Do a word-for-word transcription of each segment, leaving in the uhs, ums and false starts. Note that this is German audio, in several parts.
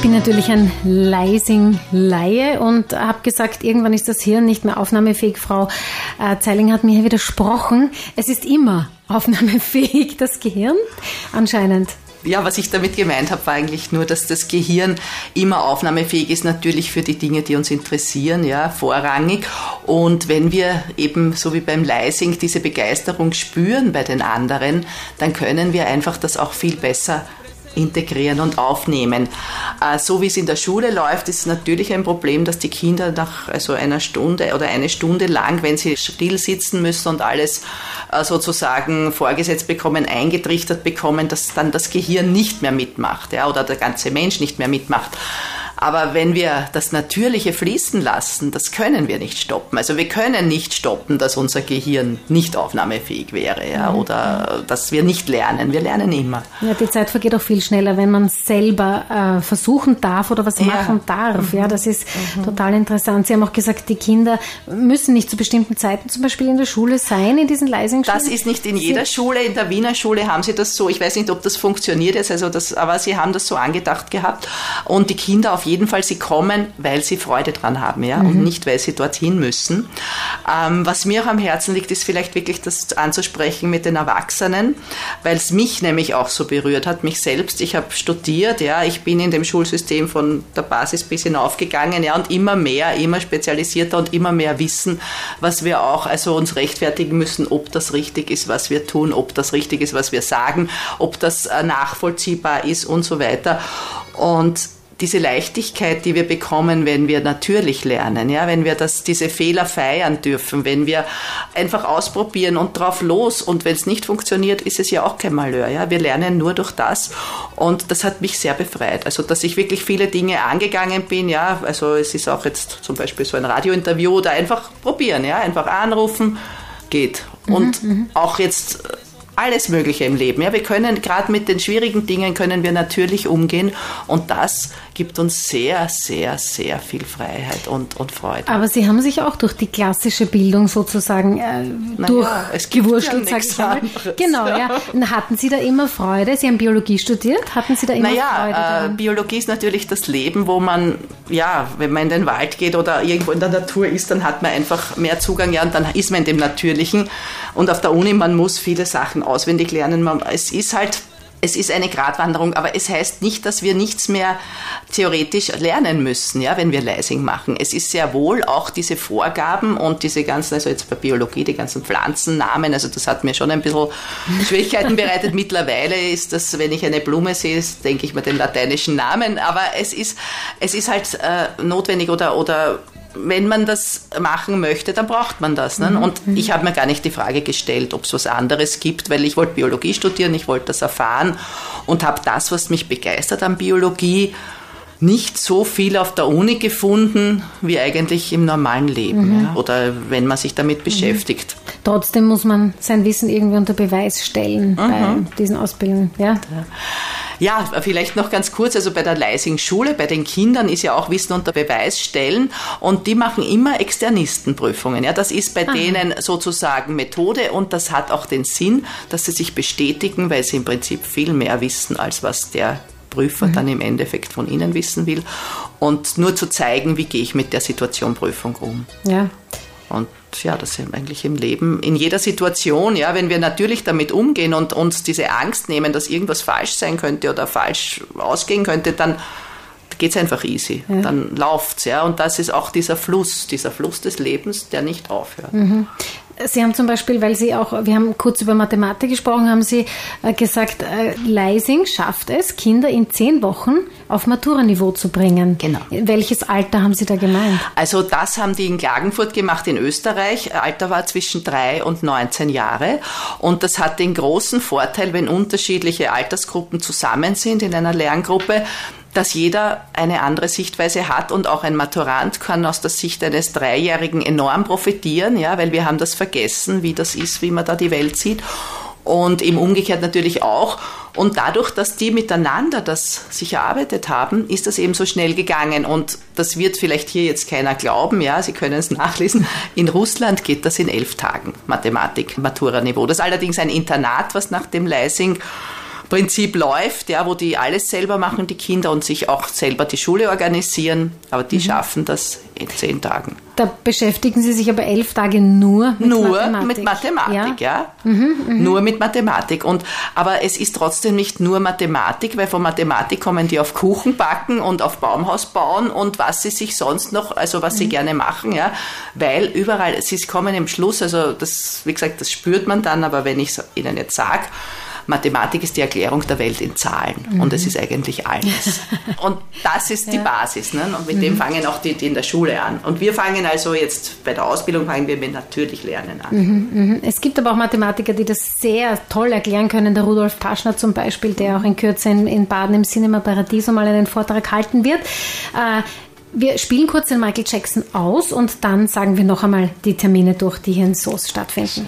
bin natürlich ein Leising-Laie und habe gesagt, irgendwann ist das Hirn nicht mehr aufnahmefähig. Frau äh, Zeiling hat mir hier widersprochen. Es ist immer aufnahmefähig, das Gehirn anscheinend. Ja, was ich damit gemeint habe, war eigentlich nur, dass das Gehirn immer aufnahmefähig ist, natürlich für die Dinge, die uns interessieren, ja, vorrangig. Und wenn wir eben, so wie beim Leising, diese Begeisterung spüren bei den anderen, dann können wir einfach das auch viel besser integrieren und aufnehmen. So wie es in der Schule läuft, ist natürlich ein Problem, dass die Kinder nach also einer Stunde oder eine Stunde lang, wenn sie still sitzen müssen und alles sozusagen vorgesetzt bekommen, eingetrichtert bekommen, dass dann das Gehirn nicht mehr mitmacht, ja, oder der ganze Mensch nicht mehr mitmacht. Aber wenn wir das Natürliche fließen lassen, das können wir nicht stoppen. Also wir können nicht stoppen, dass unser Gehirn nicht aufnahmefähig wäre, ja, oder dass wir nicht lernen. Wir lernen immer. Ja, die Zeit vergeht auch viel schneller, wenn man selber äh, versuchen darf oder was ja. machen darf. Ja, das ist mhm. total interessant. Sie haben auch gesagt, die Kinder müssen nicht zu bestimmten Zeiten zum Beispiel in der Schule sein, in diesen Leising-Schulen. Das ist nicht in jeder Sie Schule. In der Wiener Schule haben sie das so. Ich weiß nicht, ob das funktioniert jetzt, also das, aber sie haben das so angedacht gehabt. Und die Kinder auf jeden Fall, sie kommen, weil sie Freude dran haben, ja, mhm. und nicht, weil sie dorthin müssen. Ähm, was mir auch am Herzen liegt, ist vielleicht wirklich das anzusprechen mit den Erwachsenen, weil es mich nämlich auch so berührt hat, mich selbst. Ich habe studiert, ja, ich bin in dem Schulsystem von der Basis bis hinaufgegangen, ja, und immer mehr, immer spezialisierter und immer mehr Wissen, was wir auch also uns rechtfertigen müssen, ob das richtig ist, was wir tun, ob das richtig ist, was wir sagen, ob das äh, nachvollziehbar ist und so weiter. Und diese Leichtigkeit, die wir bekommen, wenn wir natürlich lernen, ja, wenn wir das, diese Fehler feiern dürfen, wenn wir einfach ausprobieren und drauf los, und wenn es nicht funktioniert, ist es ja auch kein Malheur, ja, wir lernen nur durch das, und das hat mich sehr befreit, also dass ich wirklich viele Dinge angegangen bin, ja, also es ist auch jetzt zum Beispiel so ein Radiointerview oder einfach probieren, ja, einfach anrufen, geht, und mhm, auch jetzt alles Mögliche im Leben. Ja, wir können, gerade mit den schwierigen Dingen können wir natürlich umgehen, und das gibt uns sehr, sehr, sehr viel Freiheit und, und Freude. Aber Sie haben sich auch durch die klassische Bildung sozusagen äh, durchgewurschtelt, ja, sag ich mal. Genau, ja. Hatten Sie da immer Freude? Sie haben Biologie studiert. Hatten Sie da immer naja, Freude? Naja, äh, Biologie ist natürlich das Leben, wo man, ja, wenn man in den Wald geht oder irgendwo in der Natur ist, dann hat man einfach mehr Zugang, ja, und dann ist man in dem Natürlichen. Und auf der Uni, man muss viele Sachen auswendig lernen. Man, es ist halt, es ist eine Gratwanderung, aber es heißt nicht, dass wir nichts mehr theoretisch lernen müssen, ja, wenn wir Leising machen. Es ist sehr wohl auch diese Vorgaben und diese ganzen, also jetzt bei Biologie, die ganzen Pflanzennamen, also das hat mir schon ein bisschen Schwierigkeiten bereitet. Mittlerweile ist das, wenn ich eine Blume sehe, denke ich mir den lateinischen Namen, aber es ist, es ist halt äh, notwendig oder, oder wenn man das machen möchte, dann braucht man das. Ne? Und ich habe mir gar nicht die Frage gestellt, ob es was anderes gibt, weil ich wollte Biologie studieren, ich wollte das erfahren und habe das, was mich begeistert an Biologie, nicht so viel auf der Uni gefunden, wie eigentlich im normalen Leben, mhm. ja? Oder wenn man sich damit beschäftigt. Trotzdem muss man sein Wissen irgendwie unter Beweis stellen mhm. bei diesen Ausbildungen. Ja? Ja, vielleicht noch ganz kurz, also bei der Leising-Schule, bei den Kindern ist ja auch Wissen unter Beweis stellen, und die machen immer Externistenprüfungen. Ja, das ist bei Aha. denen sozusagen Methode, und das hat auch den Sinn, dass sie sich bestätigen, weil sie im Prinzip viel mehr wissen, als was der Prüfer mhm. dann im Endeffekt von ihnen wissen will, und nur zu zeigen, wie gehe ich mit der Situation Prüfung um. Ja. Und ja, das ist eigentlich im Leben, in jeder Situation, ja, wenn wir natürlich damit umgehen und uns diese Angst nehmen, dass irgendwas falsch sein könnte oder falsch ausgehen könnte, dann geht es einfach easy, ja. Dann läuft's, ja, und das ist auch dieser Fluss, dieser Fluss des Lebens, der nicht aufhört. Mhm. Sie haben zum Beispiel, weil Sie auch, wir haben kurz über Mathematik gesprochen, haben Sie äh, gesagt, äh, Leising schafft es, Kinder in zehn Wochen auf Matura-Niveau zu bringen. Genau. Welches Alter haben Sie da gemeint? Also das haben die in Klagenfurt gemacht in Österreich. Alter war zwischen drei und neunzehn Jahre. Und das hat den großen Vorteil, wenn unterschiedliche Altersgruppen zusammen sind in einer Lerngruppe, dass jeder eine andere Sichtweise hat, und auch ein Maturant kann aus der Sicht eines Dreijährigen enorm profitieren, ja, weil wir haben das vergessen, wie das ist, wie man da die Welt sieht, und eben umgekehrt natürlich auch. Und dadurch, dass die miteinander das sich erarbeitet haben, ist das eben so schnell gegangen, und das wird vielleicht hier jetzt keiner glauben, ja, Sie können es nachlesen, in Russland geht das in elf Tagen, Mathematik, Matura-Niveau. Das ist allerdings ein Internat, was nach dem Leising Prinzip läuft, ja, wo die alles selber machen, die Kinder, und sich auch selber die Schule organisieren. Aber die mhm. schaffen das in zehn Tagen. Da beschäftigen Sie sich aber elf Tage nur mit nur Mathematik. Nur mit Mathematik, ja. ja. Mhm, mh. Nur mit Mathematik. Und, aber es ist trotzdem nicht nur Mathematik, weil von Mathematik kommen die auf Kuchen backen und auf Baumhaus bauen und was sie sich sonst noch, also was mhm. sie gerne machen, ja. Weil überall, sie kommen im Schluss, also das, wie gesagt, das spürt man dann, aber wenn ich es Ihnen jetzt sage, Mathematik ist die Erklärung der Welt in Zahlen mhm. und es ist eigentlich alles. Und das ist die ja. Basis, ne? Und mit mhm. dem fangen auch die, die in der Schule an. Und wir fangen also jetzt, bei der Ausbildung fangen wir mit natürlich Lernen an. Mhm, mh. Es gibt aber auch Mathematiker, die das sehr toll erklären können. Der Rudolf Paschner zum Beispiel, der auch in Kürze in, in Baden im Cinema Paradiso mal einen Vortrag halten wird. Äh, Wir spielen kurz den Michael Jackson aus und dann sagen wir noch einmal die Termine durch, die hier in Soest stattfinden.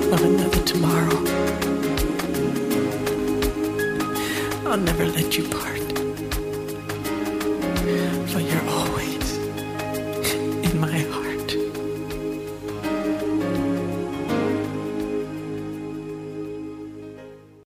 I'll never let you part.